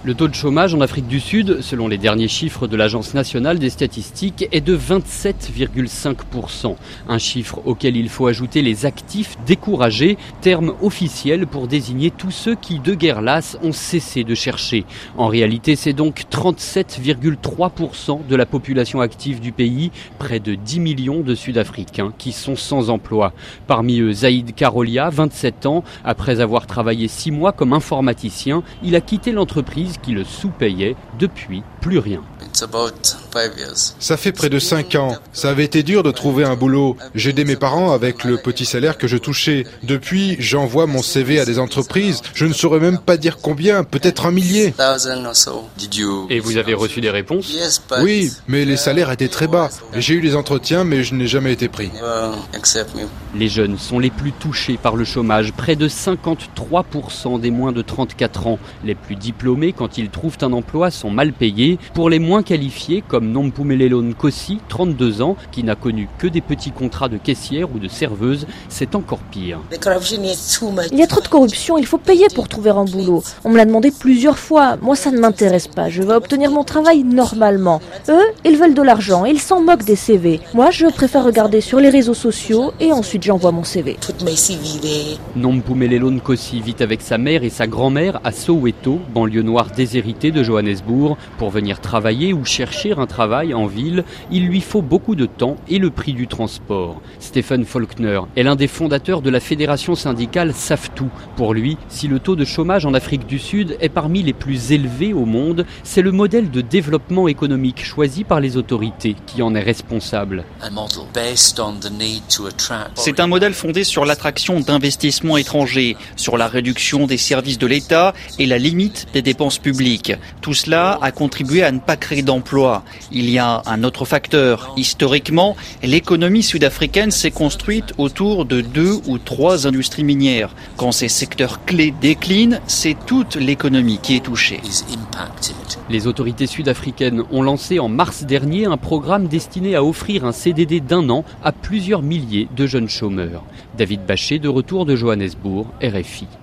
Le taux de chômage en Afrique du Sud, selon les derniers chiffres de l'Agence nationale des statistiques, est de 27,5%. Un chiffre auquel il faut ajouter les actifs découragés, terme officiel pour désigner tous ceux qui, de guerre lasse, ont cessé de chercher. En réalité, c'est donc 37,3% de la population active du pays, près de 10 millions de Sud-Africains qui sont sans emploi. Parmi eux, Zaïd Karolia, 27 ans, après avoir travaillé 6 mois comme informaticien, il a quitté l'entreprise qui le sous-payait. Depuis, plus rien. Ça fait près de 5 ans. Ça avait été dur de trouver un boulot. J'aidais mes parents avec le petit salaire que je touchais. Depuis, j'envoie mon CV à des entreprises. Je ne saurais même pas dire combien, peut-être 1 millier. Et vous avez reçu des réponses ? Oui, mais les salaires étaient très bas. J'ai eu des entretiens, mais je n'ai jamais été pris. Les jeunes sont les plus touchés par le chômage. Près de 53% des moins de 34 ans. Les plus diplômés, quand ils trouvent un emploi, sont mal payés. Pour les moins qualifiés, comme Nompumelelo Nkosi, 32 ans, qui n'a connu que des petits contrats de caissière ou de serveuse, c'est encore pire. Il y a trop de corruption, il faut payer pour trouver un boulot. On me l'a demandé plusieurs fois. Moi, ça ne m'intéresse pas. Je vais obtenir mon travail normalement. Eux, ils veulent de l'argent. Ils s'en moquent des CV. Moi, je préfère regarder sur les réseaux sociaux et ensuite j'envoie mon CV. Nompumelelo Nkosi vit avec sa mère et sa grand-mère à Soweto, banlieue noire déshéritée de Johannesburg. Pour venir travailler ou chercher un travail en ville, il lui faut beaucoup de temps et le prix du transport. Stephen Faulkner est l'un des fondateurs de la fédération syndicale SAFTU. Pour lui, si le taux de chômage en Afrique du Sud est parmi les plus élevés au monde, c'est le modèle de développement économique choisi par les autorités qui en est responsable. C'est un modèle fondé sur l'attraction d'investissements étrangers, sur la réduction des services de l'État et la limite des dépenses publiques. Tout cela a contribué à ne pas créer d'emplois. Il y a un autre facteur. Historiquement, l'économie sud-africaine s'est construite autour de 2 ou 3 industries minières. Quand ces secteurs clés déclinent, c'est toute l'économie qui est touchée. Les autorités sud-africaines ont lancé en mars dernier un programme destiné à offrir un CDD d'1 an à plusieurs milliers de jeunes chômeurs. David Bachet, de retour de Johannesburg, RFI.